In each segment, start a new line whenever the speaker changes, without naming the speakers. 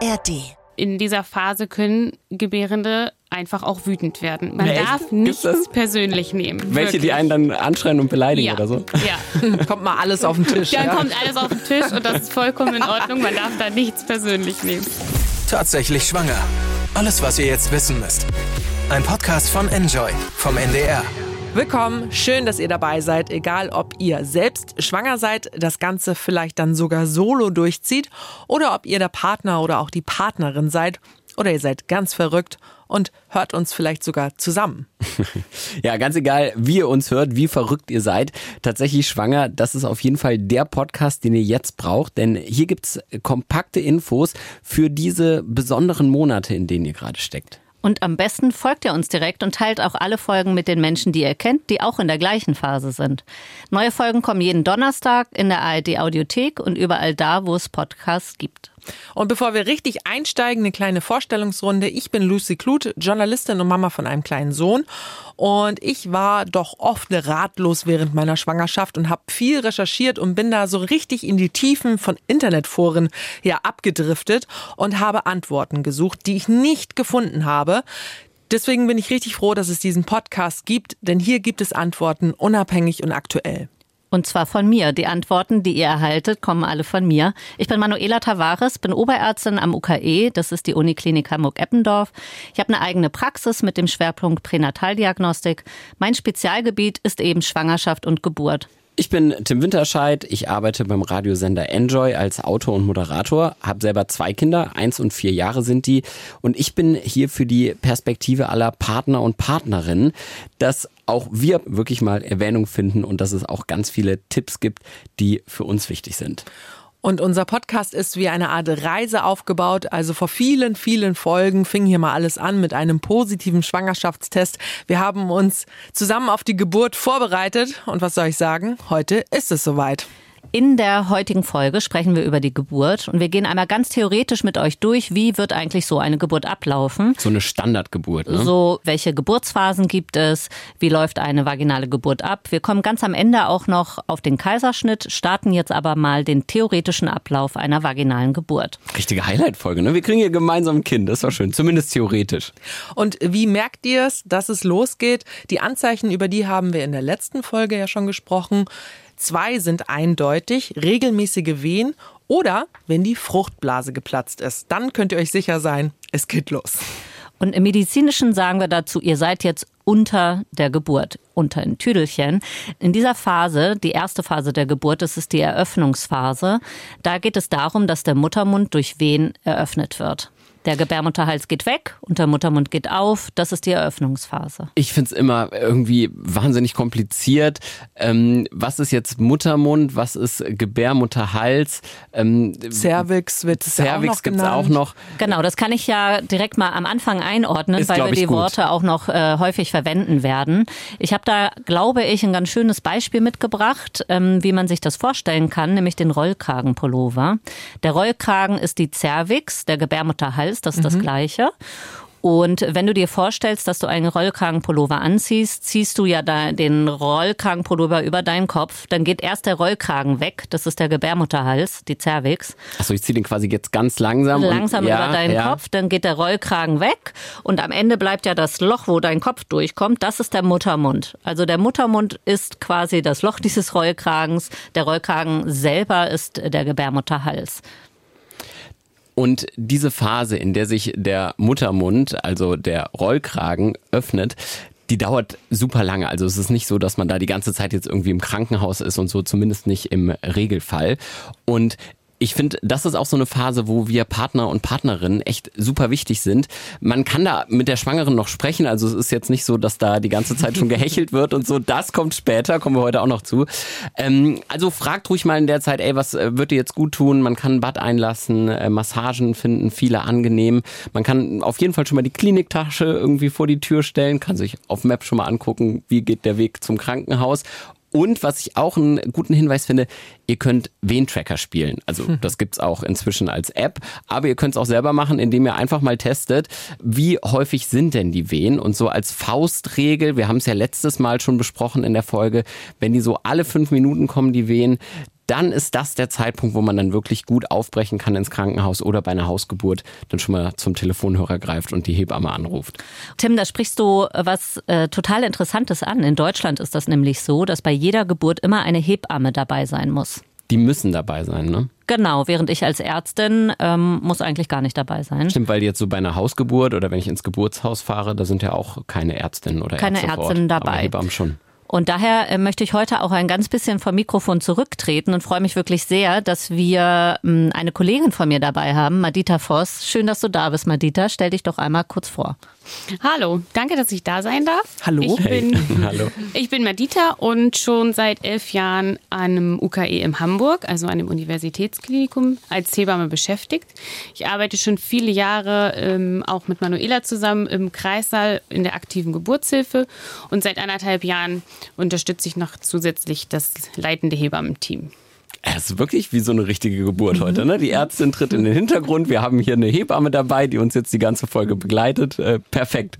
ARD.
In dieser Phase können Gebärende einfach auch wütend werden. Man darf nichts persönlich nehmen.
Welche,
wirklich.
Die einen dann anschreien und beleidigen oder so?
Ja.
Kommt mal alles auf den Tisch.
Dann kommt alles auf den Tisch und das ist vollkommen in Ordnung. Man darf da nichts persönlich nehmen.
Tatsächlich schwanger. Alles, was ihr jetzt wissen müsst. Ein Podcast von Enjoy vom NDR.
Willkommen, schön, dass ihr dabei seid, egal ob ihr selbst schwanger seid, das Ganze vielleicht dann sogar solo durchzieht oder ob ihr der Partner oder auch die Partnerin seid oder ihr seid ganz verrückt und hört uns vielleicht sogar zusammen.
Ja, ganz egal, wie ihr uns hört, wie verrückt ihr seid. Tatsächlich schwanger, das ist auf jeden Fall der Podcast, den ihr jetzt braucht, denn hier gibt's kompakte Infos für diese besonderen Monate, in denen ihr gerade steckt.
Und am besten folgt ihr uns direkt und teilt auch alle Folgen mit den Menschen, die ihr kennt, die auch in der gleichen Phase sind. Neue Folgen kommen jeden Donnerstag in der ARD Audiothek und überall da, wo es Podcasts gibt.
Und bevor wir richtig einsteigen, eine kleine Vorstellungsrunde. Ich bin Lucy Kluth, Journalistin und Mama von einem kleinen Sohn. Und ich war doch oft ratlos während meiner Schwangerschaft und habe viel recherchiert und bin da so richtig in die Tiefen von Internetforen abgedriftet und habe Antworten gesucht, die ich nicht gefunden habe. Deswegen bin ich richtig froh, dass es diesen Podcast gibt, denn hier gibt es Antworten unabhängig und aktuell.
Und zwar von mir. Die Antworten, die ihr erhaltet, kommen alle von mir. Ich bin Manuela Tavares, bin Oberärztin am UKE, das ist die Uniklinik Hamburg-Eppendorf. Ich habe eine eigene Praxis mit dem Schwerpunkt Pränataldiagnostik. Mein Spezialgebiet ist eben Schwangerschaft und Geburt.
Ich bin Tim Winterscheid, ich arbeite beim Radiosender Enjoy als Autor und Moderator, habe selber 2 Kinder, 1 und 4 Jahre sind die und ich bin hier für die Perspektive aller Partner und Partnerinnen, dass auch wir wirklich mal Erwähnung finden und dass es auch ganz viele Tipps gibt, die für uns wichtig sind.
Und unser Podcast ist wie eine Art Reise aufgebaut. Also vor vielen, vielen Folgen fing hier mal alles an mit einem positiven Schwangerschaftstest. Wir haben uns zusammen auf die Geburt vorbereitet. Und was soll ich sagen? Heute ist es soweit.
In der heutigen Folge sprechen wir über die Geburt und wir gehen einmal ganz theoretisch mit euch durch, wie wird eigentlich so eine Geburt ablaufen.
So eine Standardgeburt, ne?
So, welche Geburtsphasen gibt es, wie läuft eine vaginale Geburt ab. Wir kommen ganz am Ende auch noch auf den Kaiserschnitt, starten jetzt aber mal den theoretischen Ablauf einer vaginalen Geburt.
Richtige Highlight-Folge, ne? Wir kriegen hier gemeinsam ein Kind, das war schön, zumindest theoretisch.
Und wie merkt ihr es, dass es losgeht? Die Anzeichen, über die haben wir in der letzten Folge ja schon gesprochen. 2 sind eindeutig, regelmäßige Wehen oder wenn die Fruchtblase geplatzt ist. Dann könnt ihr euch sicher sein, es geht los.
Und im Medizinischen sagen wir dazu, ihr seid jetzt unter der Geburt, unter ein Tüdelchen. In dieser Phase, die erste Phase der Geburt, das ist die Eröffnungsphase. Da geht es darum, dass der Muttermund durch Wehen eröffnet wird. Der Gebärmutterhals geht weg und der Muttermund geht auf. Das ist die Eröffnungsphase.
Ich find's immer irgendwie wahnsinnig kompliziert. Was ist jetzt Muttermund? Was ist Gebärmutterhals?
Cervix wird es ja auch noch
gibt's
genannt.
auch noch.
Genau, das kann ich ja direkt mal am Anfang einordnen,
Ist,
weil wir die
gut.
Worte auch noch häufig verwenden werden. Ich habe da, glaube ich, ein ganz schönes Beispiel mitgebracht, wie man sich das vorstellen kann, nämlich den Rollkragenpullover. Der Rollkragen ist die Cervix, der Gebärmutterhals. Das ist das Gleiche. Und wenn du dir vorstellst, dass du einen Rollkragenpullover anziehst, ziehst du ja den Rollkragenpullover über deinen Kopf. Dann geht erst der Rollkragen weg. Das ist der Gebärmutterhals, die Cervix.
Achso, ich ziehe den quasi jetzt ganz langsam.
Langsam über deinen Kopf. Dann geht der Rollkragen weg. Und am Ende bleibt ja das Loch, wo dein Kopf durchkommt. Das ist der Muttermund. Also der Muttermund ist quasi das Loch dieses Rollkragens. Der Rollkragen selber ist der Gebärmutterhals.
Und diese Phase, in der sich der Muttermund, also der Rollkragen, öffnet, die dauert super lange. Also es ist nicht so, dass man da die ganze Zeit jetzt irgendwie im Krankenhaus ist und so, zumindest nicht im Regelfall. Und ich finde, das ist auch so eine Phase, wo wir Partner und Partnerinnen echt super wichtig sind. Man kann da mit der Schwangeren noch sprechen, also es ist jetzt nicht so, dass da die ganze Zeit schon gehechelt wird und so. Das kommt später, kommen wir heute auch noch zu. Also fragt ruhig mal in der Zeit, was wird dir jetzt gut tun? Man kann ein Bad einlassen, Massagen finden viele angenehm. Man kann auf jeden Fall schon mal die Kliniktasche irgendwie vor die Tür stellen, kann sich auf Map schon mal angucken, wie geht der Weg zum Krankenhaus. Und was ich auch einen guten Hinweis finde, ihr könnt Wehentracker spielen. Also das gibt's auch inzwischen als App. Aber ihr könnt es auch selber machen, indem ihr einfach mal testet, wie häufig sind denn die Wehen. Und so als Faustregel, wir haben es ja letztes Mal schon besprochen in der Folge, wenn die so alle 5 Minuten kommen, die Wehen, dann ist das der Zeitpunkt, wo man dann wirklich gut aufbrechen kann ins Krankenhaus oder bei einer Hausgeburt dann schon mal zum Telefonhörer greift und die Hebamme anruft.
Tim, da sprichst du was total Interessantes an. In Deutschland ist das nämlich so, dass bei jeder Geburt immer eine Hebamme dabei sein muss.
Die müssen dabei sein, ne?
Genau, während ich als Ärztin muss eigentlich gar nicht dabei sein.
Stimmt, weil jetzt so bei einer Hausgeburt oder wenn ich ins Geburtshaus fahre, da sind ja auch keine Ärztinnen oder
keine
Ärzte vor Ort,
Ärztinnen dabei.
Aber Hebammen schon.
Und daher möchte ich heute auch ein ganz bisschen vom Mikrofon zurücktreten und freue mich wirklich sehr, dass wir eine Kollegin von mir dabei haben, Madita Voss. Schön, dass du da bist, Madita. Stell dich doch einmal kurz vor.
Hallo, danke, dass ich da sein darf.
Hallo.
Hallo.
Ich bin Madita und schon seit 11 Jahren an einem UKE in Hamburg, also an dem Universitätsklinikum, als Hebamme beschäftigt. Ich arbeite schon viele Jahre auch mit Manuela zusammen im Kreissaal in der aktiven Geburtshilfe und seit 1,5 Jahren unterstütze ich noch zusätzlich das leitende Hebammenteam.
Es ist wirklich wie so eine richtige Geburt heute, ne? Die Ärztin tritt in den Hintergrund. Wir haben hier eine Hebamme dabei, die uns jetzt die ganze Folge begleitet. Perfekt.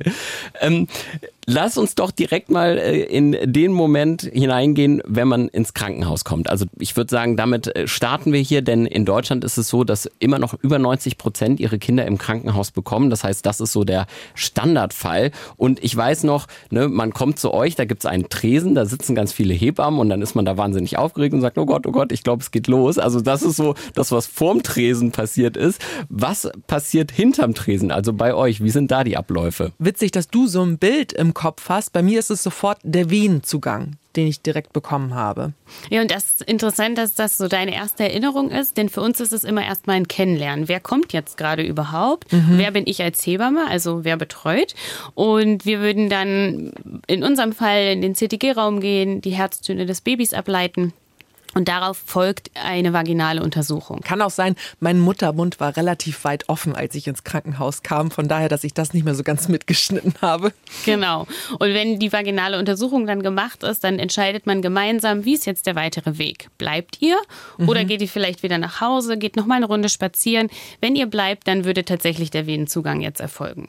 Lass uns doch direkt mal in den Moment hineingehen, wenn man ins Krankenhaus kommt. Also ich würde sagen, damit starten wir hier, denn in Deutschland ist es so, dass immer noch über 90% ihre Kinder im Krankenhaus bekommen. Das heißt, das ist so der Standardfall. Und ich weiß noch, ne, man kommt zu euch, da gibt's einen Tresen, da sitzen ganz viele Hebammen und dann ist man da wahnsinnig aufgeregt und sagt, oh Gott, ich glaube, es geht los. Also das ist so das, was vorm Tresen passiert ist. Was passiert hinterm Tresen, also bei euch? Wie sind da die Abläufe?
Witzig, dass du so ein Bild im Kopf hast. Bei mir ist es sofort der Venenzugang, den ich direkt bekommen habe.
Ja, und das ist interessant, dass das so deine erste Erinnerung ist, denn für uns ist es immer erstmal ein Kennenlernen. Wer kommt jetzt gerade überhaupt? Wer bin ich als Hebamme? Also wer betreut? Und wir würden dann in unserem Fall in den CTG-Raum gehen, die Herztöne des Babys ableiten. Und darauf folgt eine vaginale Untersuchung.
Kann auch sein, mein Muttermund war relativ weit offen, als ich ins Krankenhaus kam. Von daher, dass ich das nicht mehr so ganz mitgeschnitten habe.
Genau. Und wenn die vaginale Untersuchung dann gemacht ist, dann entscheidet man gemeinsam, wie ist jetzt der weitere Weg. Bleibt ihr oder geht ihr vielleicht wieder nach Hause, geht noch mal eine Runde spazieren? Wenn ihr bleibt, dann würde tatsächlich der Venenzugang jetzt erfolgen.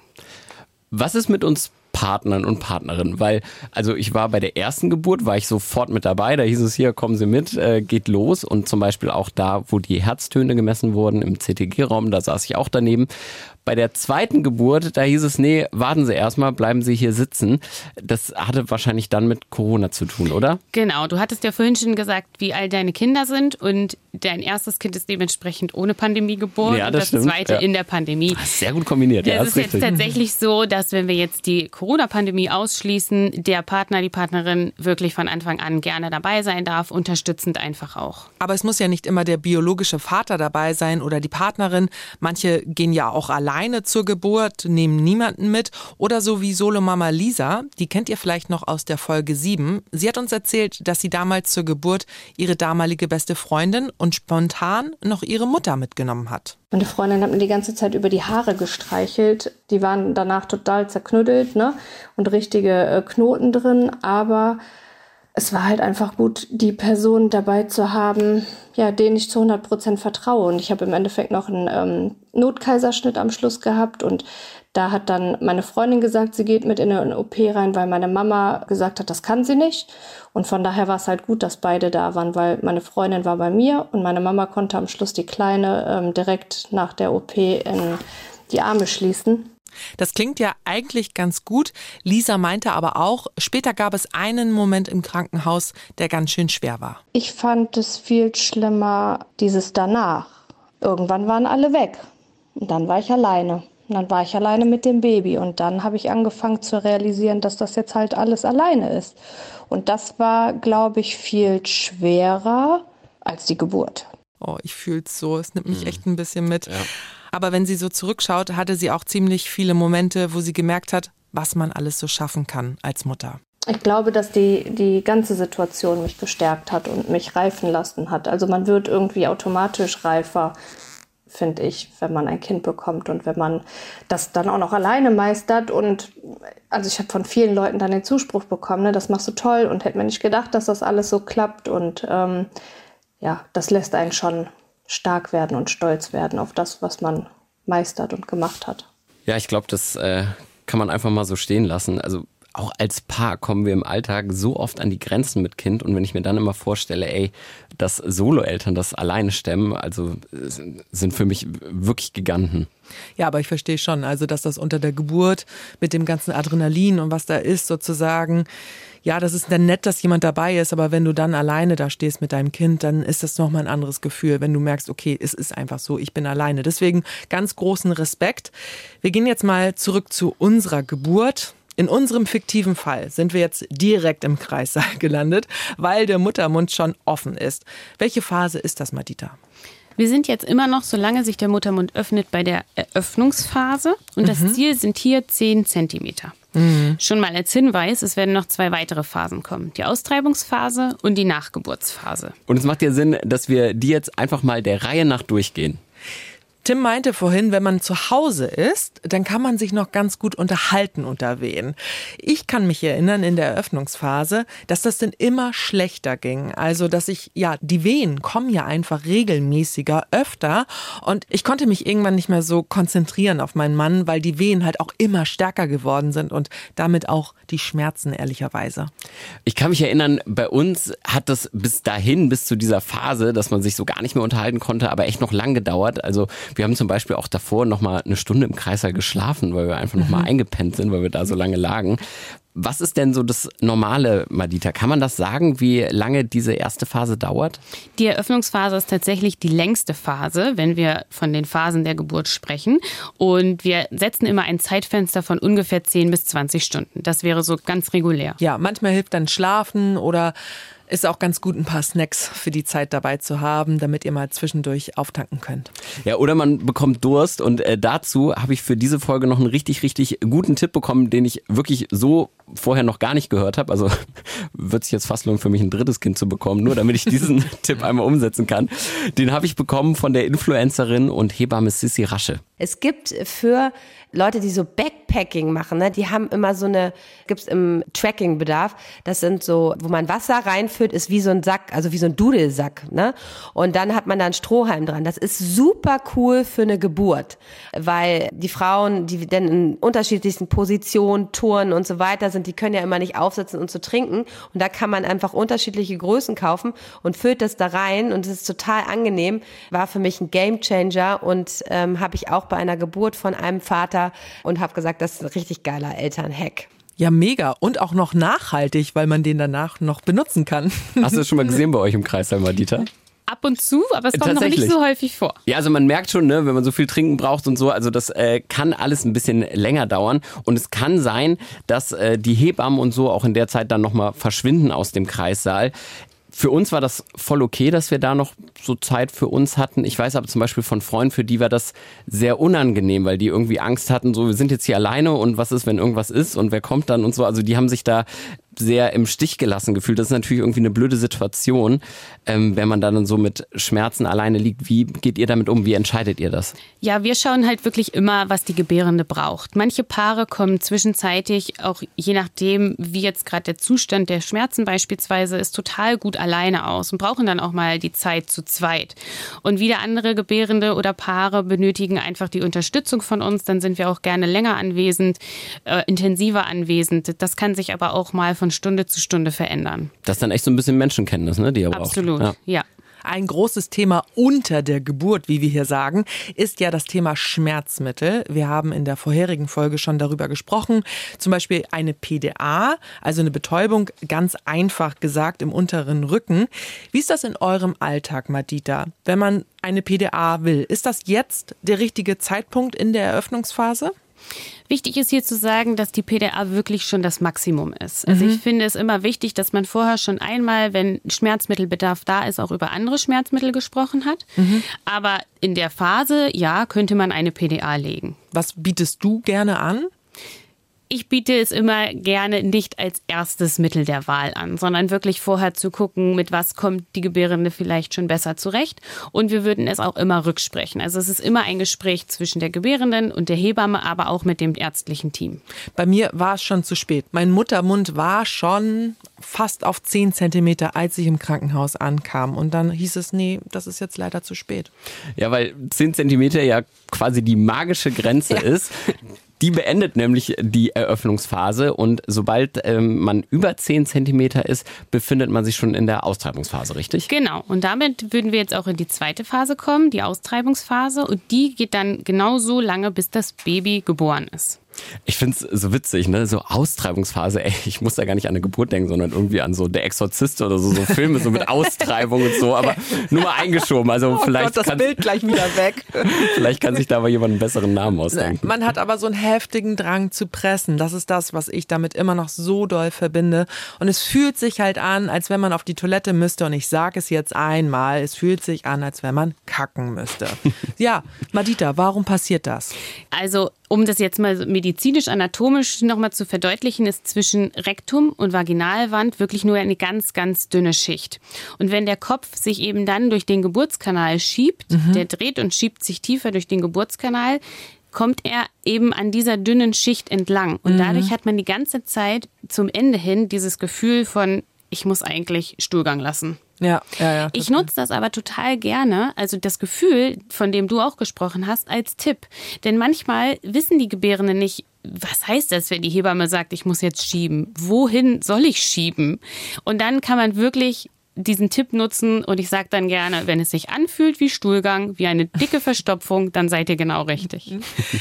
Was ist mit uns Partnern und Partnerinnen? Weil, also ich war bei der ersten Geburt, war ich sofort mit dabei. Da hieß es hier, kommen Sie mit, geht los. Und zum Beispiel auch da, wo die Herztöne gemessen wurden, im CTG-Raum, da saß ich auch daneben. Bei der zweiten Geburt, da hieß es, nee, warten Sie erstmal, bleiben Sie hier sitzen. Das hatte wahrscheinlich dann mit Corona zu tun, oder?
Genau, du hattest ja vorhin schon gesagt, wie alt deine Kinder sind und dein erstes Kind ist dementsprechend ohne Pandemie geboren
ja,
und das
stimmt.
zweite in der Pandemie.
Sehr gut kombiniert, ja,
Es
ist
ist jetzt
richtig.
tatsächlich so, dass wenn wir jetzt die Corona-Pandemie ausschließen, der Partner, die Partnerin wirklich von Anfang an gerne dabei sein darf, unterstützend einfach auch.
Aber es muss ja nicht immer der biologische Vater dabei sein oder die Partnerin. Manche gehen ja auch alleine zur Geburt, nehmen niemanden mit. Oder so wie Solomama Lisa, die kennt ihr vielleicht noch aus der Folge 7. Sie hat uns erzählt, dass sie damals zur Geburt ihre damalige beste Freundin und spontan noch ihre Mutter mitgenommen hat.
Meine Freundin hat mir die ganze Zeit über die Haare gestreichelt. Die waren danach total zerknüttelt, ne? Und richtige Knoten drin. Aber es war halt einfach gut, die Person dabei zu haben, ja, denen ich zu 100% vertraue. Und ich habe im Endeffekt noch einen Notkaiserschnitt am Schluss gehabt. Und da hat dann meine Freundin gesagt, sie geht mit in eine OP rein, weil meine Mama gesagt hat, das kann sie nicht. Und von daher war es halt gut, dass beide da waren, weil meine Freundin war bei mir und meine Mama konnte am Schluss die Kleine direkt nach der OP in die Arme schließen.
Das klingt ja eigentlich ganz gut. Lisa meinte aber auch, später gab es einen Moment im Krankenhaus, der ganz schön schwer war.
Ich fand es viel schlimmer, dieses danach. Irgendwann waren alle weg und dann war ich alleine. Und dann war ich alleine mit dem Baby und dann habe ich angefangen zu realisieren, dass das jetzt halt alles alleine ist. Und das war, glaube ich, viel schwerer als die Geburt.
Oh, ich fühl's so. Es nimmt mich echt ein bisschen mit. Ja. Aber wenn sie so zurückschaut, hatte sie auch ziemlich viele Momente, wo sie gemerkt hat, was man alles so schaffen kann als Mutter.
Ich glaube, dass die ganze Situation mich gestärkt hat und mich reifen lassen hat. Also man wird irgendwie automatisch reifer, finde ich, wenn man ein Kind bekommt und wenn man das dann auch noch alleine meistert. Und also ich habe von vielen Leuten dann den Zuspruch bekommen, ne, das machst du toll und hätte mir nicht gedacht, dass das alles so klappt. Und ja, das lässt einen schon stark werden und stolz werden auf das, was man meistert und gemacht hat.
Ja, ich glaube, das kann man einfach mal so stehen lassen. Also auch als Paar kommen wir im Alltag so oft an die Grenzen mit Kind. Und wenn ich mir dann immer vorstelle, dass Solo-Eltern das alleine stemmen, also sind für mich wirklich Giganten.
Ja, aber ich verstehe schon, also dass das unter der Geburt mit dem ganzen Adrenalin und was da ist sozusagen, ja, das ist dann nett, dass jemand dabei ist, aber wenn du dann alleine da stehst mit deinem Kind, dann ist das nochmal ein anderes Gefühl, wenn du merkst, okay, es ist einfach so, ich bin alleine. Deswegen ganz großen Respekt. Wir gehen jetzt mal zurück zu unserer Geburt. In unserem fiktiven Fall sind wir jetzt direkt im Kreissaal gelandet, weil der Muttermund schon offen ist. Welche Phase ist das, Madita?
Wir sind jetzt immer noch, solange sich der Muttermund öffnet, bei der Eröffnungsphase. Und das Ziel sind hier 10 Zentimeter. Schon mal als Hinweis, es werden noch 2 weitere Phasen kommen. Die Austreibungsphase und die Nachgeburtsphase.
Und es macht ja Sinn, dass wir die jetzt einfach mal der Reihe nach durchgehen.
Tim meinte vorhin, wenn man zu Hause ist, dann kann man sich noch ganz gut unterhalten unter Wehen. Ich kann mich erinnern in der Eröffnungsphase, dass das dann immer schlechter ging. Also, dass die Wehen kommen ja einfach regelmäßiger, öfter. Und ich konnte mich irgendwann nicht mehr so konzentrieren auf meinen Mann, weil die Wehen halt auch immer stärker geworden sind und damit auch die Schmerzen, ehrlicherweise.
Ich kann mich erinnern, bei uns hat das bis zu dieser Phase, dass man sich so gar nicht mehr unterhalten konnte, aber echt noch lang gedauert. Also wir haben zum Beispiel auch davor noch mal eine Stunde im Kreissaal geschlafen, weil wir einfach noch mal eingepennt sind, weil wir da so lange lagen. Was ist denn so das Normale, Madita? Kann man das sagen, wie lange diese erste Phase dauert?
Die Eröffnungsphase ist tatsächlich die längste Phase, wenn wir von den Phasen der Geburt sprechen. Und wir setzen immer ein Zeitfenster von ungefähr 10 bis 20 Stunden. Das wäre so ganz regulär.
Ja, manchmal hilft dann Schlafen oder ist auch ganz gut, ein paar Snacks für die Zeit dabei zu haben, damit ihr mal zwischendurch auftanken könnt.
Ja, oder man bekommt Durst und dazu habe ich für diese Folge noch einen richtig, richtig guten Tipp bekommen, den ich wirklich so vorher noch gar nicht gehört habe. Also wird sich jetzt fast lohnen, für mich ein drittes Kind zu bekommen, nur damit ich diesen Tipp einmal umsetzen kann. Den habe ich bekommen von der Influencerin und Hebamme Sissi Rasche.
Es gibt für Leute, die so Backpacking machen, ne, die haben immer gibt's im Tracking-Bedarf, das sind so, wo man Wasser reinfüllt, ist wie so ein Sack, also wie so ein Dudelsack, ne? Und dann hat man da einen Strohhalm dran. Das ist super cool für eine Geburt, weil die Frauen, die dann in unterschiedlichsten Positionen, Touren und so weiter sind, die können ja immer nicht aufsitzen und zu trinken. Und da kann man einfach unterschiedliche Größen kaufen und füllt das da rein und es ist total angenehm. War für mich ein Gamechanger und habe ich auch bei einer Geburt von einem Vater und habe gesagt, das ist ein richtig geiler Elternhack.
Ja, mega. Und auch noch nachhaltig, weil man den danach noch benutzen kann.
Hast du das schon mal gesehen bei euch im Kreissaal, Madita?
Ab und zu, aber es kommt noch nicht so häufig vor.
Ja, also man merkt schon, ne, wenn man so viel trinken braucht und so, also das kann alles ein bisschen länger dauern. Und es kann sein, dass die Hebammen und so auch in der Zeit dann nochmal verschwinden aus dem Kreissaal. Für uns war das voll okay, dass wir da noch so Zeit für uns hatten. Ich weiß aber zum Beispiel von Freunden, für die war das sehr unangenehm, weil die irgendwie Angst hatten, so wir sind jetzt hier alleine und was ist, wenn irgendwas ist und wer kommt dann und so. Also die haben sich da sehr im Stich gelassen gefühlt. Das ist natürlich irgendwie eine blöde Situation, wenn man dann so mit Schmerzen alleine liegt. Wie geht ihr damit um? Wie entscheidet ihr das?
Ja, wir schauen halt wirklich immer, was die Gebärende braucht. Manche Paare kommen zwischenzeitlich, auch je nachdem, wie jetzt gerade der Zustand der Schmerzen beispielsweise ist, total gut alleine aus und brauchen dann auch mal die Zeit zu zweit. Und wieder andere Gebärende oder Paare benötigen einfach die Unterstützung von uns. Dann sind wir auch gerne länger anwesend, intensiver anwesend. Das kann sich aber auch mal von Stunde zu Stunde verändern.
Das ist dann echt so ein bisschen Menschenkenntnis, ne, die ihr braucht.
Absolut, ja.
Ein großes Thema unter der Geburt, wie wir hier sagen, ist ja das Thema Schmerzmittel. Wir haben in der vorherigen Folge schon darüber gesprochen. Zum Beispiel eine PDA, also eine Betäubung, ganz einfach gesagt im unteren Rücken. Wie ist das in eurem Alltag, Madita? Wenn man eine PDA will, ist das jetzt der richtige Zeitpunkt in der Eröffnungsphase?
Wichtig ist hier zu sagen, dass die PDA wirklich schon das Maximum ist. Also ich finde es immer wichtig, dass man vorher schon einmal, wenn Schmerzmittelbedarf da ist, auch über andere Schmerzmittel gesprochen hat. Aber in der Phase, ja, könnte man eine PDA legen.
Was bietest du gerne an?
Ich biete es immer gerne nicht als erstes Mittel der Wahl an, sondern wirklich vorher zu gucken, mit was kommt die Gebärende vielleicht schon besser zurecht. Und wir würden es auch immer rücksprechen. Also es ist immer ein Gespräch zwischen der Gebärenden und der Hebamme, aber auch mit dem ärztlichen Team.
Bei mir war es schon zu spät. Mein Muttermund war schon fast auf 10 Zentimeter, als ich im Krankenhaus ankam. Und dann hieß es, nee, das ist jetzt leider zu spät.
Ja, weil 10 Zentimeter ja quasi die magische Grenze ist. Die beendet nämlich die Eröffnungsphase und sobald man über 10 Zentimeter ist, befindet man sich schon in der Austreibungsphase, richtig?
Genau. Und damit würden wir jetzt auch in die zweite Phase kommen, die Austreibungsphase. Und die geht dann genau so lange, bis das Baby geboren ist.
Ich finde es so witzig, ne? So Austreibungsphase, ey, ich muss da gar nicht an eine Geburt denken, sondern irgendwie an so Der Exorzist oder so Filme so mit Austreibung und so, aber nur mal eingeschoben. Also vielleicht
Gott, das Bild gleich wieder weg.
Vielleicht kann sich da aber jemand einen besseren Namen ausdenken.
Man hat aber so einen heftigen Drang zu pressen. Das ist das, was ich damit immer noch so doll verbinde. Und es fühlt sich halt an, als wenn man auf die Toilette müsste. Und ich sage es jetzt einmal, es fühlt sich an, als wenn man kacken müsste. Ja, Madita, warum passiert das?
Also, um das jetzt mal medizinisch-anatomisch nochmal zu verdeutlichen, ist zwischen Rektum und Vaginalwand wirklich nur eine ganz, ganz dünne Schicht. Und wenn der Kopf sich eben dann durch den Geburtskanal schiebt, der dreht und schiebt sich tiefer durch den Geburtskanal, kommt er eben an dieser dünnen Schicht entlang. Und dadurch hat man die ganze Zeit zum Ende hin dieses Gefühl von, ich muss eigentlich Stuhlgang lassen.
Ja.
Ich nutze das aber total gerne, also das Gefühl, von dem du auch gesprochen hast, als Tipp. Denn manchmal wissen die Gebärenden nicht, was heißt das, wenn die Hebamme sagt, ich muss jetzt schieben? Wohin soll ich schieben? Und dann kann man wirklich diesen Tipp nutzen und ich sage dann gerne, wenn es sich anfühlt wie Stuhlgang, wie eine dicke Verstopfung, dann seid ihr genau richtig.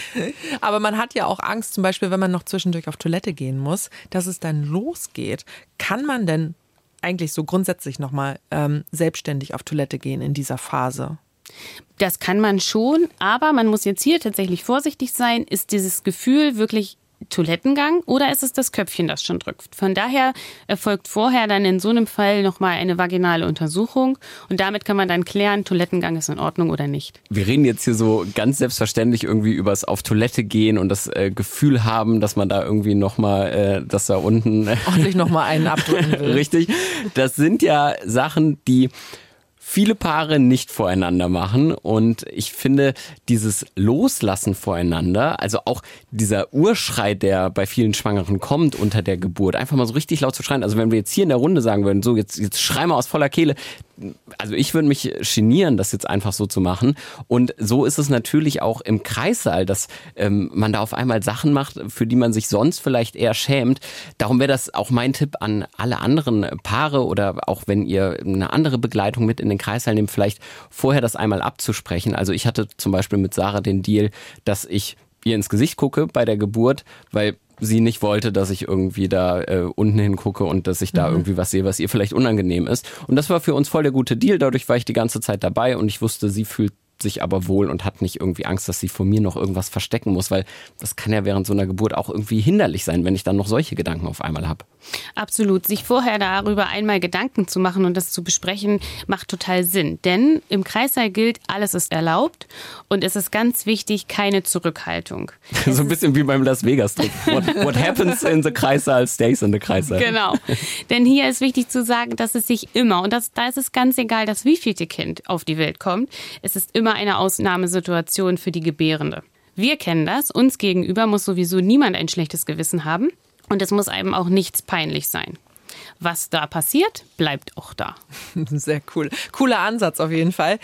Aber man hat ja auch Angst, zum Beispiel, wenn man noch zwischendurch auf Toilette gehen muss, dass es dann losgeht. Kann man denn eigentlich so grundsätzlich nochmal selbstständig auf Toilette gehen in dieser Phase?
Das kann man schon, aber man muss jetzt hier tatsächlich vorsichtig sein. Ist dieses Gefühl wirklich Toilettengang oder ist es das Köpfchen, das schon drückt? Von daher erfolgt vorher dann in so einem Fall nochmal eine vaginale Untersuchung und damit kann man dann klären, Toilettengang ist in Ordnung oder nicht.
Wir reden jetzt hier so ganz selbstverständlich irgendwie übers auf Toilette gehen und das Gefühl haben, dass man da irgendwie nochmal, dass da unten
ordentlich nochmal einen abdrücken will.
Richtig. Das sind ja Sachen, die viele Paare nicht voreinander machen und ich finde dieses Loslassen voreinander, also auch dieser Urschrei, der bei vielen Schwangeren kommt unter der Geburt, einfach mal so richtig laut zu schreien, also wenn wir jetzt hier in der Runde sagen würden, so jetzt schreien wir aus voller Kehle, also ich würde mich genieren, das jetzt einfach so zu machen und so ist es natürlich auch im Kreissaal, dass man da auf einmal Sachen macht, für die man sich sonst vielleicht eher schämt. Darum wäre das auch mein Tipp an alle anderen Paare oder auch wenn ihr eine andere Begleitung mit in den Kreissaal nehmt, vielleicht vorher das einmal abzusprechen. Also ich hatte zum Beispiel mit Sarah den Deal, dass ich ihr ins Gesicht gucke bei der Geburt, weil sie nicht wollte, dass ich irgendwie da unten hingucke und dass ich da irgendwie was sehe, was ihr vielleicht unangenehm ist. Und das war für uns voll der gute Deal. Dadurch war ich die ganze Zeit dabei und ich wusste, sie fühlt sich aber wohl und hat nicht irgendwie Angst, dass sie vor mir noch irgendwas verstecken muss, weil das kann ja während so einer Geburt auch irgendwie hinderlich sein, wenn ich dann noch solche Gedanken auf einmal habe.
Absolut. Sich vorher darüber einmal Gedanken zu machen und das zu besprechen, macht total Sinn. Denn im Kreissaal gilt, alles ist erlaubt und es ist ganz wichtig, keine Zurückhaltung.
So ein bisschen wie beim Las Vegas-Trip. What happens in the Kreissaal stays in the Kreissaal.
Genau. Denn hier ist wichtig zu sagen, dass es sich immer, und da ist es ganz egal, das wievielte Kind auf die Welt kommt, es ist immer eine Ausnahmesituation für die Gebärende. Wir kennen das, uns gegenüber muss sowieso niemand ein schlechtes Gewissen haben. Und es muss einem auch nichts peinlich sein. Was da passiert, bleibt auch da.
Sehr cool. Cooler Ansatz auf jeden Fall.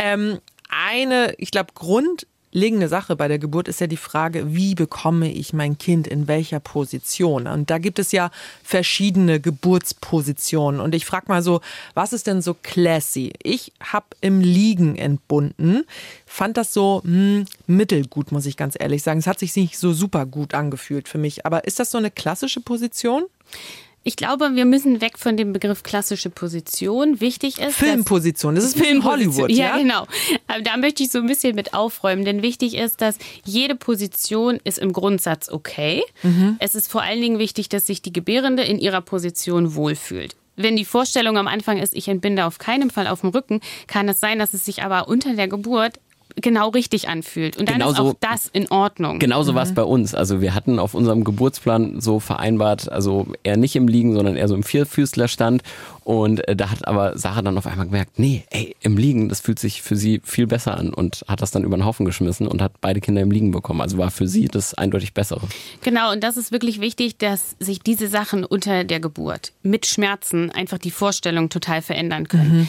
Eine, ich glaube, grundlegende Sache bei der Geburt ist ja die Frage, wie bekomme ich mein Kind in welcher Position? Und da gibt es ja verschiedene Geburtspositionen. Und ich frage mal so, was ist denn so classy? Ich habe im Liegen entbunden. Fand das so mittelgut, muss ich ganz ehrlich sagen. Es hat sich nicht so super gut angefühlt für mich. Aber ist das so eine klassische Position?
Ich glaube, wir müssen weg von dem Begriff klassische Position. Wichtig ist
Filmposition. Das ist Film Hollywood, ja?
Ja, genau. Aber da möchte ich so ein bisschen mit aufräumen, denn wichtig ist, dass jede Position ist im Grundsatz okay. Es ist vor allen Dingen wichtig, dass sich die Gebärende in ihrer Position wohlfühlt. Wenn die Vorstellung am Anfang ist, ich entbinde auf keinen Fall auf dem Rücken, kann es sein, dass es sich aber unter der Geburt genau richtig anfühlt. Und dann ist auch das in Ordnung.
Genauso war es bei uns. Also wir hatten auf unserem Geburtsplan so vereinbart, also eher nicht im Liegen, sondern eher so im Vierfüßlerstand. Und da hat aber Sarah dann auf einmal gemerkt, nee, im Liegen, das fühlt sich für sie viel besser an und hat das dann über den Haufen geschmissen und hat beide Kinder im Liegen bekommen. Also war für sie das eindeutig Bessere.
Genau, und das ist wirklich wichtig, dass sich diese Sachen unter der Geburt mit Schmerzen einfach die Vorstellung total verändern können.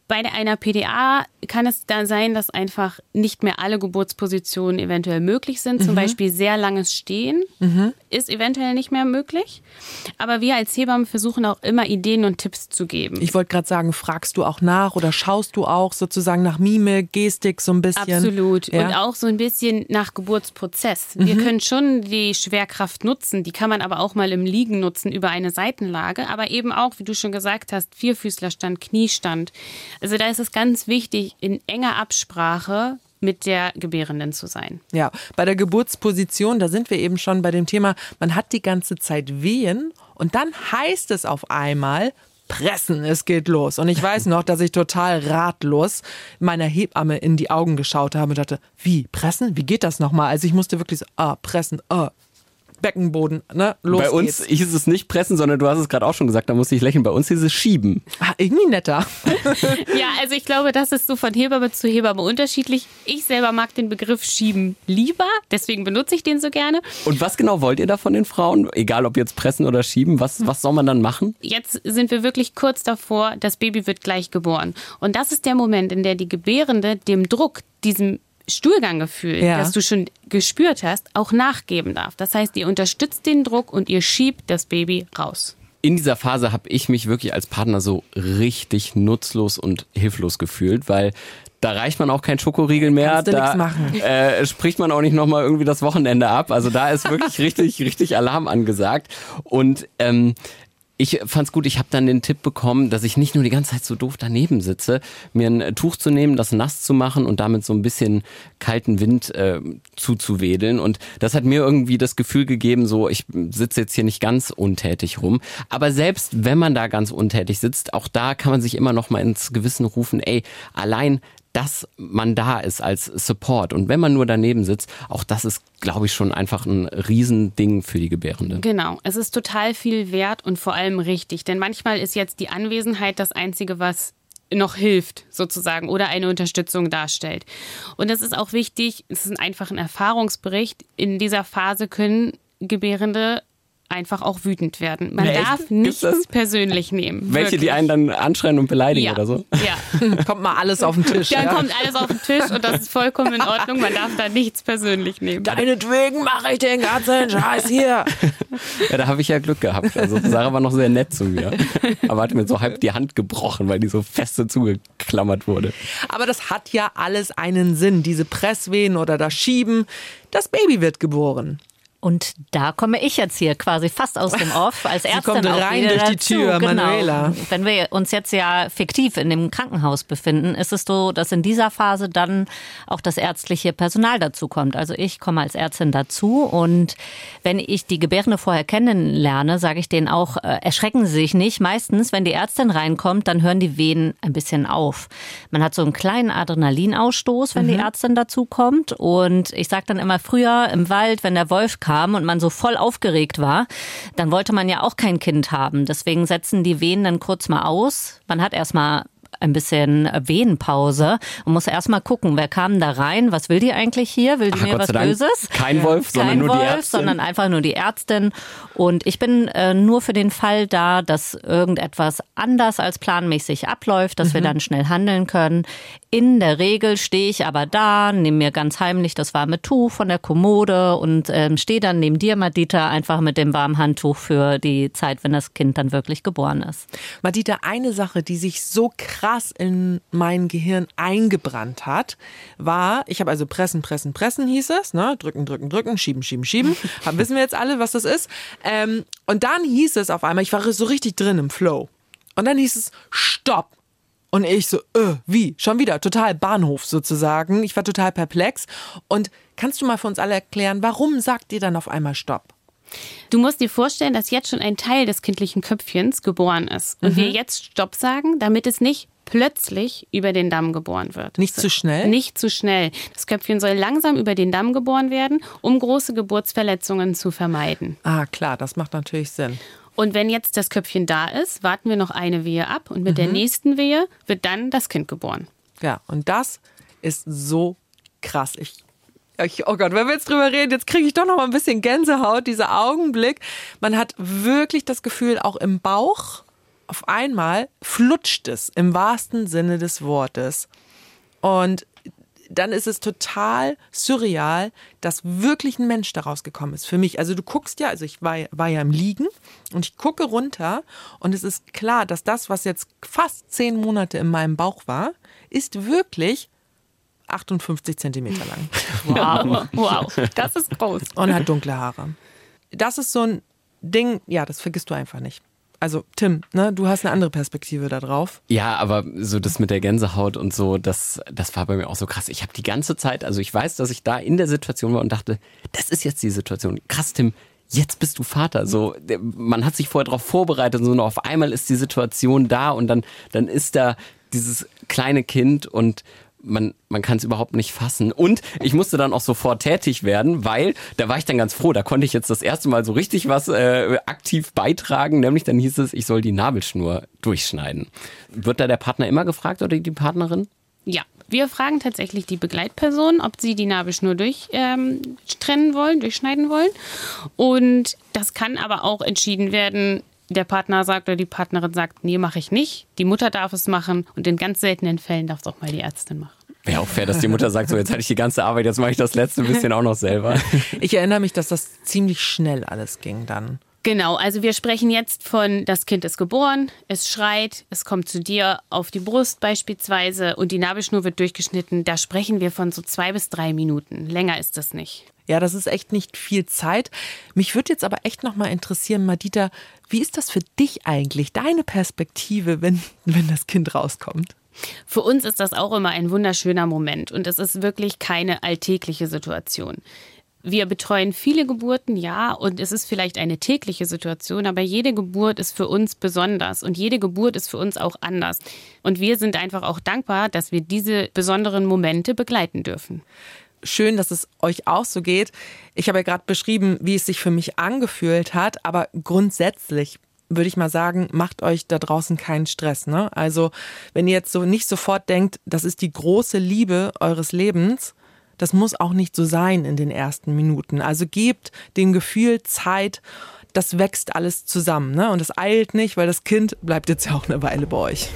Bei einer PDA kann es dann sein, dass einfach nicht mehr alle Geburtspositionen eventuell möglich sind. Zum Beispiel sehr langes Stehen ist eventuell nicht mehr möglich. Aber wir als Hebammen versuchen auch immer Ideen und Tipps zu geben.
Ich wollte gerade sagen, fragst du auch nach oder schaust du auch sozusagen nach Mimik, Gestik so ein bisschen?
Absolut.
Ja?
Und auch so ein bisschen nach Geburtsprozess. Wir können schon die Schwerkraft nutzen, die kann man aber auch mal im Liegen nutzen über eine Seitenlage. Aber eben auch, wie du schon gesagt hast, Vierfüßlerstand, Kniestand. Also da ist es ganz wichtig, in enger Absprache mit der Gebärenden zu sein.
Ja, bei der Geburtsposition, da sind wir eben schon bei dem Thema, man hat die ganze Zeit Wehen und dann heißt es auf einmal, pressen, es geht los. Und ich weiß noch, dass ich total ratlos meiner Hebamme in die Augen geschaut habe und dachte, wie, pressen? Wie geht das nochmal? Also ich musste wirklich so, pressen, Beckenboden, ne? Los
Bei uns
geht's.
hieß es nicht pressen, sondern du hast es gerade auch schon gesagt, da musste ich lächeln. Bei uns hieß es schieben.
Irgendwie netter.
Ja, also ich glaube, das ist so von Hebamme zu Hebamme unterschiedlich. Ich selber mag den Begriff schieben lieber, deswegen benutze ich den so gerne.
Und was genau wollt ihr da von den Frauen? Egal ob jetzt pressen oder schieben, was soll man dann machen?
Jetzt sind wir wirklich kurz davor, das Baby wird gleich geboren. Und das ist der Moment, in der die Gebärende dem Druck, diesem Stuhlganggefühl, das du schon gespürt hast, auch nachgeben darf. Das heißt, ihr unterstützt den Druck und ihr schiebt das Baby raus.
In dieser Phase habe ich mich wirklich als Partner so richtig nutzlos und hilflos gefühlt, weil da reicht man auch kein Schokoriegel mehr.
Kannst du
da
nix machen.
Spricht man auch nicht nochmal irgendwie das Wochenende ab. Also da ist wirklich richtig Alarm angesagt. Und ich fand's gut, ich habe dann den Tipp bekommen, dass ich nicht nur die ganze Zeit so doof daneben sitze, mir ein Tuch zu nehmen, das nass zu machen und damit so ein bisschen kalten Wind zuzuwedeln. Und das hat mir irgendwie das Gefühl gegeben, so ich sitze jetzt hier nicht ganz untätig rum. Aber selbst wenn man da ganz untätig sitzt, auch da kann man sich immer noch mal ins Gewissen rufen, allein dass man da ist als Support. Und wenn man nur daneben sitzt, auch das ist, glaube ich, schon einfach ein Riesending für die Gebärende.
Genau, es ist total viel wert und vor allem richtig. Denn manchmal ist jetzt die Anwesenheit das Einzige, was noch hilft, sozusagen, oder eine Unterstützung darstellt. Und es ist auch wichtig, es ist einfach ein Erfahrungsbericht, in dieser Phase können Gebärende einfach auch wütend werden. Man darf nichts persönlich nehmen.
Welche,
wirklich.
die einen dann anschreien und beleidigen oder so?
Ja.
Kommt mal alles auf den Tisch.
Dann kommt alles auf den Tisch und das ist vollkommen in Ordnung. Man darf da nichts persönlich nehmen.
Deinetwegen mache ich den ganzen Scheiß hier.
Ja, da habe ich ja Glück gehabt. Also Sarah war noch sehr nett zu mir. Aber hat mir so halb die Hand gebrochen, weil die so feste zugeklammert wurde.
Aber das hat ja alles einen Sinn. Diese Presswehen oder das Schieben. Das Baby wird geboren.
Und da komme ich jetzt hier quasi fast aus dem Off als Ärztin.
Sie kommt
auch
rein
wieder
durch die
dazu.
Tür, Manuela.
Wenn wir uns jetzt ja fiktiv in dem Krankenhaus befinden, ist es so, dass in dieser Phase dann auch das ärztliche Personal dazu kommt. Also ich komme als Ärztin dazu und wenn ich die Gebärende vorher kennenlerne, sage ich denen auch, erschrecken Sie sich nicht. Meistens, wenn die Ärztin reinkommt, dann hören die Wehen ein bisschen auf. Man hat so einen kleinen Adrenalinausstoß, wenn die Ärztin dazu kommt. Und ich sage dann immer früher im Wald, wenn der Wolf kam und man so voll aufgeregt war, dann wollte man ja auch kein Kind haben. Deswegen setzen die Wehen dann kurz mal aus. Man hat erstmal ein bisschen Wehenpause und muss erstmal gucken, wer kam da rein, was will die eigentlich hier, will die mir was Böses?
Kein Wolf, sondern nur die Ärztin.
Sondern einfach nur die Ärztin. Und ich bin nur für den Fall da, dass irgendetwas anders als planmäßig abläuft, dass wir dann schnell handeln können. In der Regel stehe ich aber da, nehme mir ganz heimlich das warme Tuch von der Kommode und stehe dann neben dir, Madita, einfach mit dem warmen Handtuch für die Zeit, wenn das Kind dann wirklich geboren ist.
Madita, eine Sache, die sich so krass in mein Gehirn eingebrannt hat, war, ich habe also pressen hieß es, ne? Drücken, schieben. Wissen wir jetzt alle, was das ist? Und dann hieß es auf einmal, ich war so richtig drin im Flow. Und dann hieß es, stopp. Und ich so, wie? Schon wieder, total Bahnhof sozusagen. Ich war total perplex. Und kannst du mal für uns alle erklären, warum sagt ihr dann auf einmal Stopp?
Du musst dir vorstellen, dass jetzt schon ein Teil des kindlichen Köpfchens geboren ist. Und wir jetzt Stopp sagen, damit es nicht plötzlich über den Damm geboren wird.
Nicht zu schnell?
Nicht zu schnell. Das Köpfchen soll langsam über den Damm geboren werden, um große Geburtsverletzungen zu vermeiden.
Ah, klar, das macht natürlich Sinn.
Und wenn jetzt das Köpfchen da ist, warten wir noch eine Wehe ab und mit der nächsten Wehe wird dann das Kind geboren.
Ja, und das ist so krass. Oh Gott, wenn wir jetzt drüber reden, jetzt kriege ich doch noch mal ein bisschen Gänsehaut, dieser Augenblick. Man hat wirklich das Gefühl, auch im Bauch, auf einmal flutscht es im wahrsten Sinne des Wortes. Und dann ist es total surreal, dass wirklich ein Mensch daraus gekommen ist. Für mich, also du guckst ja, also ich war ja im Liegen und ich gucke runter und es ist klar, dass das, was jetzt fast 10 Monate in meinem Bauch war, ist wirklich 58 Zentimeter lang.
Wow, das ist groß.
Und hat dunkle Haare. Das ist so ein Ding, ja, das vergisst du einfach nicht. Also Tim, ne, du hast eine andere Perspektive da drauf.
Ja, aber so das mit der Gänsehaut und so, das war bei mir auch so krass. Ich habe die ganze Zeit, also ich weiß, dass ich da in der Situation war und dachte, das ist jetzt die Situation. Krass, Tim, jetzt bist du Vater. So, man hat sich vorher darauf vorbereitet und so, und auf einmal ist die Situation da und dann ist da dieses kleine Kind und man kann es überhaupt nicht fassen. Und ich musste dann auch sofort tätig werden, weil da war ich dann ganz froh. Da konnte ich jetzt das erste Mal so richtig was aktiv beitragen. Nämlich dann hieß es, ich soll die Nabelschnur durchschneiden. Wird da der Partner immer gefragt oder die Partnerin?
Ja, wir fragen tatsächlich die Begleitperson, ob sie die Nabelschnur durchschneiden wollen. Und das kann aber auch entschieden werden, der Partner sagt oder die Partnerin sagt, nee, mache ich nicht. Die Mutter darf es machen und in ganz seltenen Fällen darf es auch mal die Ärztin machen.
Wäre auch fair, dass die Mutter sagt, so jetzt hatte ich die ganze Arbeit, jetzt mache ich das letzte bisschen auch noch selber.
Ich erinnere mich, dass das ziemlich schnell alles ging dann.
Genau, also wir sprechen jetzt von, das Kind ist geboren, es schreit, es kommt zu dir auf die Brust beispielsweise und die Nabelschnur wird durchgeschnitten. Da sprechen wir von so 2 bis 3 Minuten. Länger ist das nicht.
Ja, das ist echt nicht viel Zeit. Mich würde jetzt aber echt noch mal interessieren, Madita, wie ist das für dich eigentlich, deine Perspektive, wenn das Kind rauskommt?
Für uns ist das auch immer ein wunderschöner Moment und es ist wirklich keine alltägliche Situation. Wir betreuen viele Geburten, ja, und es ist vielleicht eine tägliche Situation, aber jede Geburt ist für uns besonders und jede Geburt ist für uns auch anders. Und wir sind einfach auch dankbar, dass wir diese besonderen Momente begleiten dürfen.
Schön, dass es euch auch so geht. Ich habe ja gerade beschrieben, wie es sich für mich angefühlt hat, aber grundsätzlich würde ich mal sagen, macht euch da draußen keinen Stress, ne? Also, wenn ihr jetzt so nicht sofort denkt, das ist die große Liebe eures Lebens, das muss auch nicht so sein in den ersten Minuten. Also gebt dem Gefühl Zeit, das wächst alles zusammen, ne? Und es eilt nicht, weil das Kind bleibt jetzt ja auch eine Weile bei euch.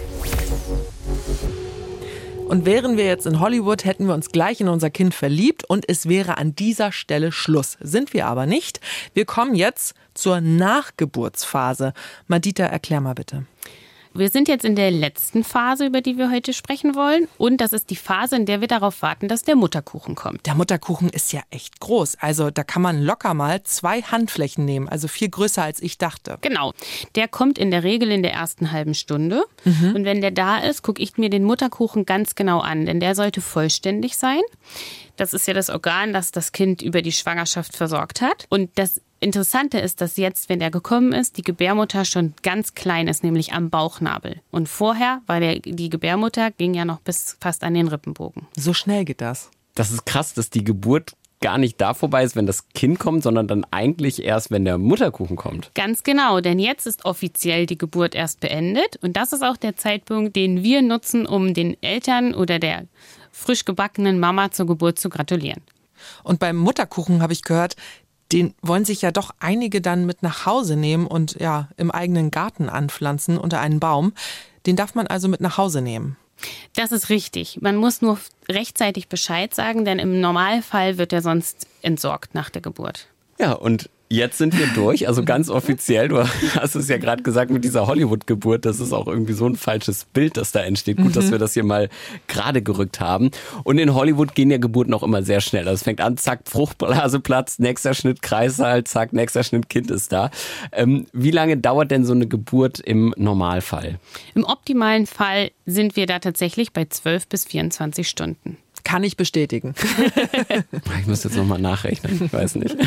Und wären wir jetzt in Hollywood, hätten wir uns gleich in unser Kind verliebt und es wäre an dieser Stelle Schluss. Sind wir aber nicht. Wir kommen jetzt zur Nachgeburtsphase. Madita, erklär mal bitte.
Wir sind jetzt in der letzten Phase, über die wir heute sprechen wollen. Und das ist die Phase, in der wir darauf warten, dass der Mutterkuchen kommt.
Der Mutterkuchen ist ja echt groß. Also da kann man locker mal 2 Handflächen nehmen. Also viel größer, als ich dachte.
Genau. Der kommt in der Regel in der ersten halben Stunde. Und wenn der da ist, gucke ich mir den Mutterkuchen ganz genau an. Denn der sollte vollständig sein. Das ist ja das Organ, das das Kind über die Schwangerschaft versorgt hat. Und das Interessante ist, dass jetzt, wenn der gekommen ist, die Gebärmutter schon ganz klein ist, nämlich am Bauchnabel. Und vorher war die Gebärmutter, ging ja noch bis fast an den Rippenbogen.
So schnell geht das.
Das ist krass, dass die Geburt gar nicht da vorbei ist, wenn das Kind kommt, sondern dann eigentlich erst, wenn der Mutterkuchen kommt.
Ganz genau, denn jetzt ist offiziell die Geburt erst beendet. Und das ist auch der Zeitpunkt, den wir nutzen, um den Eltern oder der frisch gebackenen Mama zur Geburt zu gratulieren.
Und beim Mutterkuchen habe ich gehört, den wollen sich ja doch einige dann mit nach Hause nehmen und ja im eigenen Garten anpflanzen unter einen Baum. Den darf man also mit nach Hause nehmen.
Das ist richtig. Man muss nur rechtzeitig Bescheid sagen, denn im Normalfall wird er sonst entsorgt nach der Geburt.
Ja, und jetzt sind wir durch, also ganz offiziell. Du hast es ja gerade gesagt mit dieser Hollywood-Geburt, das ist auch irgendwie so ein falsches Bild, das da entsteht. Gut, dass wir das hier mal gerade gerückt haben. Und in Hollywood gehen ja Geburten auch immer sehr schnell. Also es fängt an, zack, Fruchtblase platzt, nächster Schnitt Kreissaal, zack, nächster Schnitt Kind ist da. Wie lange dauert denn so eine Geburt im Normalfall?
Im optimalen Fall sind wir da tatsächlich bei 12 bis 24 Stunden.
Kann ich bestätigen.
Ich muss jetzt nochmal nachrechnen, ich weiß nicht.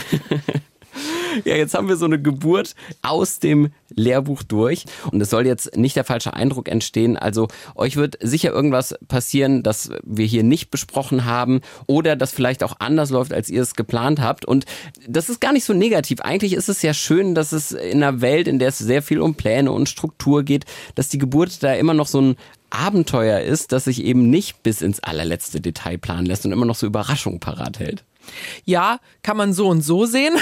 Ja, jetzt haben wir so eine Geburt aus dem Lehrbuch durch und es soll jetzt nicht der falsche Eindruck entstehen. Also euch wird sicher irgendwas passieren, das wir hier nicht besprochen haben oder das vielleicht auch anders läuft, als ihr es geplant habt. Und das ist gar nicht so negativ. Eigentlich ist es ja schön, dass es in einer Welt, in der es sehr viel um Pläne und Struktur geht, dass die Geburt da immer noch so ein Abenteuer ist, das sich eben nicht bis ins allerletzte Detail planen lässt und immer noch so Überraschungen parat hält.
Ja, kann man so und so sehen.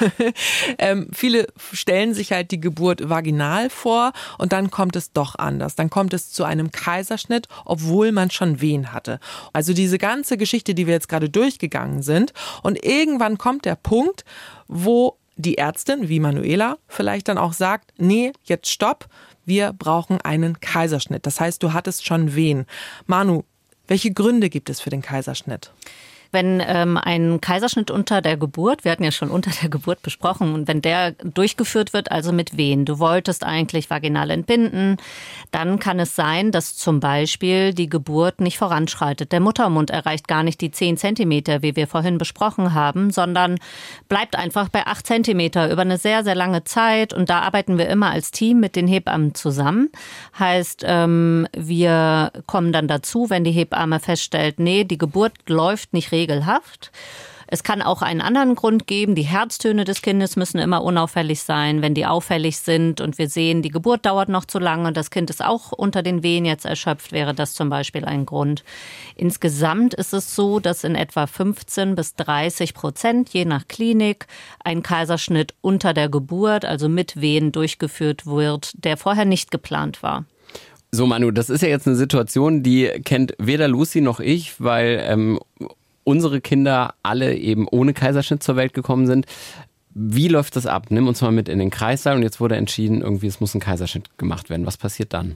Viele stellen sich halt die Geburt vaginal vor und dann kommt es doch anders. Dann kommt es zu einem Kaiserschnitt, obwohl man schon Wehen hatte. Also diese ganze Geschichte, die wir jetzt gerade durchgegangen sind. Und irgendwann kommt der Punkt, wo die Ärztin, wie Manuela, vielleicht dann auch sagt, nee, jetzt stopp, wir brauchen einen Kaiserschnitt. Das heißt, du hattest schon Wehen. Manu, welche Gründe gibt es für den Kaiserschnitt?
Wenn ein Kaiserschnitt unter der Geburt, wir hatten ja schon unter der Geburt besprochen, und wenn der durchgeführt wird, also mit Wehen, du wolltest eigentlich vaginal entbinden, dann kann es sein, dass zum Beispiel die Geburt nicht voranschreitet. Der Muttermund erreicht gar nicht die 10 Zentimeter, wie wir vorhin besprochen haben, sondern bleibt einfach bei 8 Zentimeter über eine sehr, sehr lange Zeit. Und da arbeiten wir immer als Team mit den Hebammen zusammen. Heißt, wir kommen dann dazu, wenn die Hebamme feststellt, nee, die Geburt läuft nicht regelhaft. Es kann auch einen anderen Grund geben. Die Herztöne des Kindes müssen immer unauffällig sein. Wenn die auffällig sind und wir sehen, die Geburt dauert noch zu lange und das Kind ist auch unter den Wehen jetzt erschöpft, wäre das zum Beispiel ein Grund. Insgesamt ist es so, dass in etwa 15-30%, je nach Klinik, ein Kaiserschnitt unter der Geburt, also mit Wehen, durchgeführt wird, der vorher nicht geplant war.
So Manu, das ist ja jetzt eine Situation, die kennt weder Lucy noch ich, weil unsere Kinder alle eben ohne Kaiserschnitt zur Welt gekommen sind. Wie läuft das ab? Nimm uns mal mit in den Kreissaal und jetzt wurde entschieden, irgendwie es muss ein Kaiserschnitt gemacht werden. Was passiert dann?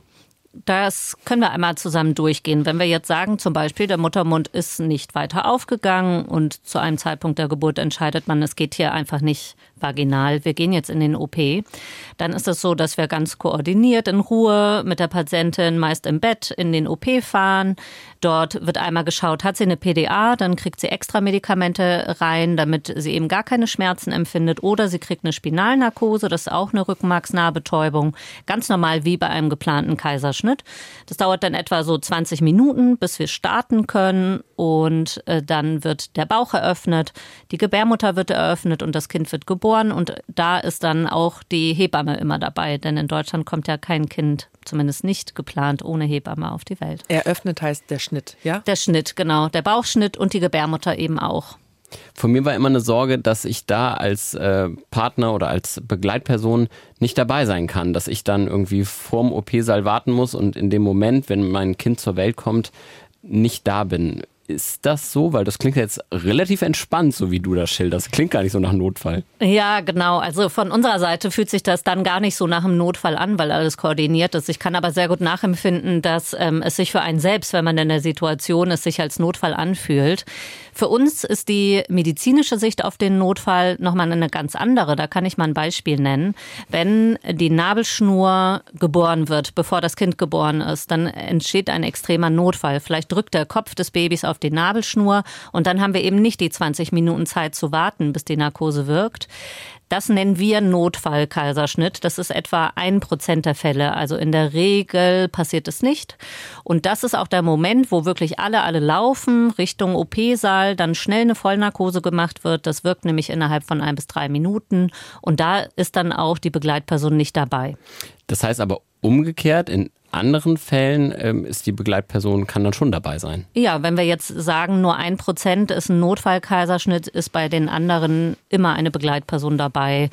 Das können wir einmal zusammen durchgehen. Wenn wir jetzt sagen, zum Beispiel, der Muttermund ist nicht weiter aufgegangen und zu einem Zeitpunkt der Geburt entscheidet man, es geht hier einfach nicht vaginal, wir gehen jetzt in den OP, dann ist es so, dass wir ganz koordiniert in Ruhe mit der Patientin meist im Bett in den OP fahren. Dort wird einmal geschaut, hat sie eine PDA, dann kriegt sie extra Medikamente rein, damit sie eben gar keine Schmerzen empfindet, oder sie kriegt eine Spinalnarkose, das ist auch eine rückenmarksnahe Betäubung, ganz normal wie bei einem geplanten Kaiserschnitt. Das dauert dann etwa so 20 Minuten, bis wir starten können, und dann wird der Bauch eröffnet, die Gebärmutter wird eröffnet und das Kind wird geboren, und da ist dann auch die Hebamme immer dabei, denn in Deutschland kommt ja kein Kind, zumindest nicht geplant, ohne Hebamme auf die Welt.
Eröffnet heißt der Schnitt, ja?
Der Schnitt, genau. Der Bauchschnitt und die Gebärmutter eben auch.
Von mir war immer eine Sorge, dass ich da als Partner oder als Begleitperson nicht dabei sein kann, dass ich dann irgendwie vorm OP-Saal warten muss und in dem Moment, wenn mein Kind zur Welt kommt, nicht da bin. Ist das so? Weil das klingt jetzt relativ entspannt, so wie du das schilderst. Klingt gar nicht so nach Notfall.
Ja, genau. Also von unserer Seite fühlt sich das dann gar nicht so nach einem Notfall an, weil alles koordiniert ist. Ich kann aber sehr gut nachempfinden, dass es sich für einen selbst, wenn man in der Situation ist, sich als Notfall anfühlt. Für uns ist die medizinische Sicht auf den Notfall nochmal eine ganz andere. Da kann ich mal ein Beispiel nennen. Wenn die Nabelschnur geboren wird, bevor das Kind geboren ist, dann entsteht ein extremer Notfall. Vielleicht drückt der Kopf des Babys auf die Nabelschnur und dann haben wir eben nicht die 20 Minuten Zeit zu warten, bis die Narkose wirkt. Das nennen wir Notfall-Kaiserschnitt. Das ist etwa 1% der Fälle. Also in der Regel passiert es nicht. Und das ist auch der Moment, wo wirklich alle laufen Richtung OP-Saal, dann schnell eine Vollnarkose gemacht wird. Das wirkt nämlich innerhalb von 1 bis 3 Minuten. Und da ist dann auch die Begleitperson nicht dabei.
Das heißt aber umgekehrt, in anderen Fällen ist die Begleitperson, kann dann schon dabei sein.
Ja, wenn wir jetzt sagen, nur 1% ist ein Notfall-Kaiserschnitt, ist bei den anderen immer eine Begleitperson dabei,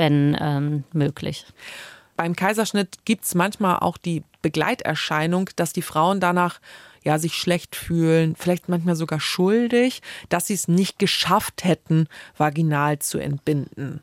wenn möglich.
Beim Kaiserschnitt gibt es manchmal auch die Begleiterscheinung, dass die Frauen danach sich schlecht fühlen, vielleicht manchmal sogar schuldig, dass sie es nicht geschafft hätten, vaginal zu entbinden.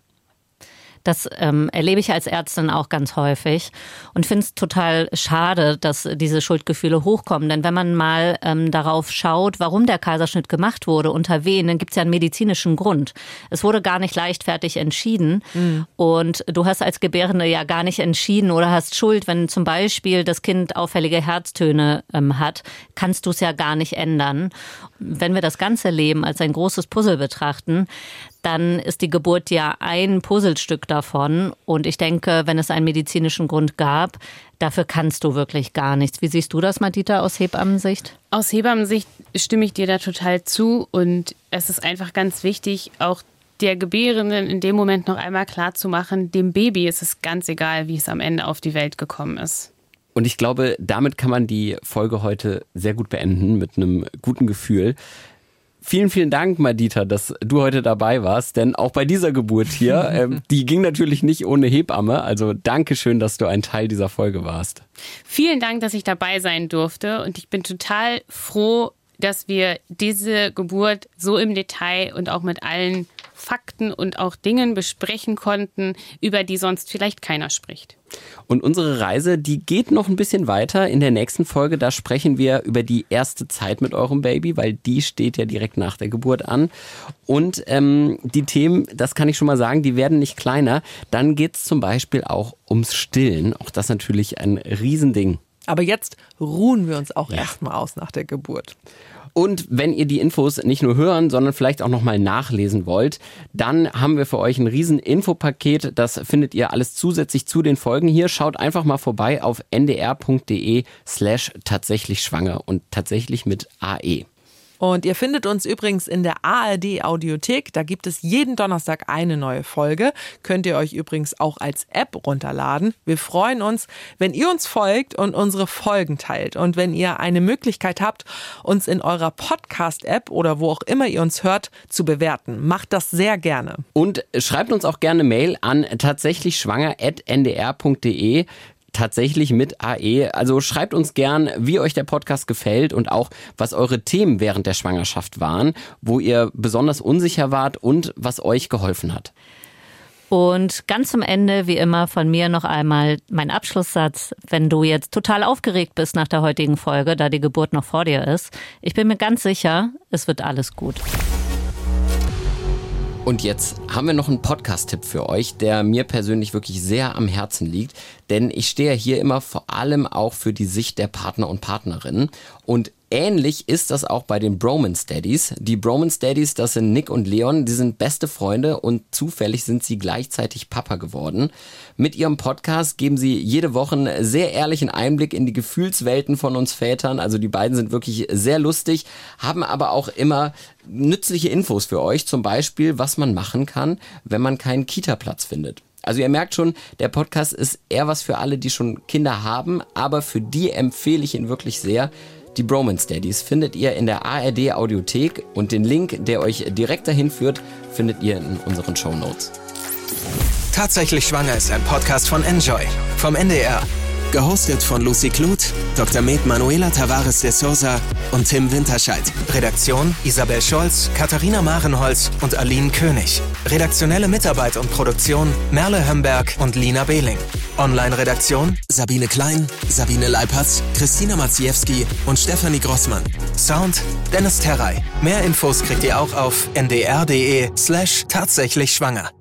Das erlebe ich als Ärztin auch ganz häufig und finde es total schade, dass diese Schuldgefühle hochkommen. Denn wenn man mal darauf schaut, warum der Kaiserschnitt gemacht wurde, unter wen, dann gibt es ja einen medizinischen Grund. Es wurde gar nicht leichtfertig entschieden und du hast als Gebärende ja gar nicht entschieden oder hast Schuld, wenn zum Beispiel das Kind auffällige Herztöne hat, kannst du es ja gar nicht ändern. Wenn wir das ganze Leben als ein großes Puzzle betrachten, dann ist die Geburt ja ein Puzzlestück davon. Und ich denke, wenn es einen medizinischen Grund gab, dafür kannst du wirklich gar nichts. Wie siehst du das, Madita, aus Hebammensicht?
Aus Hebammensicht stimme ich dir da total zu. Und es ist einfach ganz wichtig, auch der Gebärenden in dem Moment noch einmal klarzumachen, dem Baby ist es ganz egal, wie es am Ende auf die Welt gekommen ist.
Und ich glaube, damit kann man die Folge heute sehr gut beenden, mit einem guten Gefühl. Vielen, vielen Dank, Madita, dass du heute dabei warst, denn auch bei dieser Geburt hier, die ging natürlich nicht ohne Hebamme, also danke schön, dass du ein Teil dieser Folge warst.
Vielen Dank, dass ich dabei sein durfte und ich bin total froh, dass wir diese Geburt so im Detail und auch mit allen Fakten und auch Dingen besprechen konnten, über die sonst vielleicht keiner spricht.
Und unsere Reise, die geht noch ein bisschen weiter. In der nächsten Folge, da sprechen wir über die erste Zeit mit eurem Baby, weil die steht ja direkt nach der Geburt an. Und die Themen, das kann ich schon mal sagen, die werden nicht kleiner. Dann geht's zum Beispiel auch ums Stillen. Auch das natürlich ein Riesending.
Aber jetzt ruhen wir uns auch erstmal aus nach der Geburt.
Und wenn ihr die Infos nicht nur hören, sondern vielleicht auch nochmal nachlesen wollt, dann haben wir für euch ein riesen Infopaket. Das findet ihr alles zusätzlich zu den Folgen hier. Schaut einfach mal vorbei auf ndr.de/tatsächlich-schwanger und tatsächlich mit AE.
Und ihr findet uns übrigens in der ARD-Audiothek. Da gibt es jeden Donnerstag eine neue Folge. Könnt ihr euch übrigens auch als App runterladen. Wir freuen uns, wenn ihr uns folgt und unsere Folgen teilt. Und wenn ihr eine Möglichkeit habt, uns in eurer Podcast-App oder wo auch immer ihr uns hört, zu bewerten. Macht das sehr gerne.
Und schreibt uns auch gerne Mail an tatsächlichschwanger@ndr.de. Tatsächlich mit AE. Also schreibt uns gern, wie euch der Podcast gefällt und auch, was eure Themen während der Schwangerschaft waren, wo ihr besonders unsicher wart und was euch geholfen hat.
Und ganz zum Ende, wie immer, von mir noch einmal mein Abschlusssatz. Wenn du jetzt total aufgeregt bist nach der heutigen Folge, da die Geburt noch vor dir ist, ich bin mir ganz sicher, es wird alles gut.
Und jetzt haben wir noch einen Podcast-Tipp für euch, der mir persönlich wirklich sehr am Herzen liegt. Denn ich stehe hier immer vor allem auch für die Sicht der Partner und Partnerinnen. Und ähnlich ist das auch bei den Bromance Daddies. Die Bromance Daddies, das sind Nick und Leon, die sind beste Freunde und zufällig sind sie gleichzeitig Papa geworden. Mit ihrem Podcast geben sie jede Woche einen sehr ehrlichen Einblick in die Gefühlswelten von uns Vätern. Also die beiden sind wirklich sehr lustig, haben aber auch immer nützliche Infos für euch. Zum Beispiel, was man machen kann, wenn man keinen Kita-Platz findet. Also ihr merkt schon, der Podcast ist eher was für alle, die schon Kinder haben, aber für die empfehle ich ihn wirklich sehr. Die Bromance Daddies findet ihr in der ARD Audiothek und den Link, der euch direkt dahin führt, findet ihr in unseren Shownotes.
Tatsächlich schwanger ist ein Podcast von Enjoy vom NDR. Gehostet von Lucy Kluth, Dr. Med Manuela Tavares de Sousa und Tim Winterscheid. Redaktion Isabel Scholz, Katharina Marenholz und Aline König. Redaktionelle Mitarbeit und Produktion Merle Hömberg und Lina Behling. Online-Redaktion Sabine Klein, Sabine Leipertz, Christina Maciejewski und Stefanie Grossmann. Sound Dennis Terrey. Mehr Infos kriegt ihr auch auf ndr.de/tatsächlich schwanger.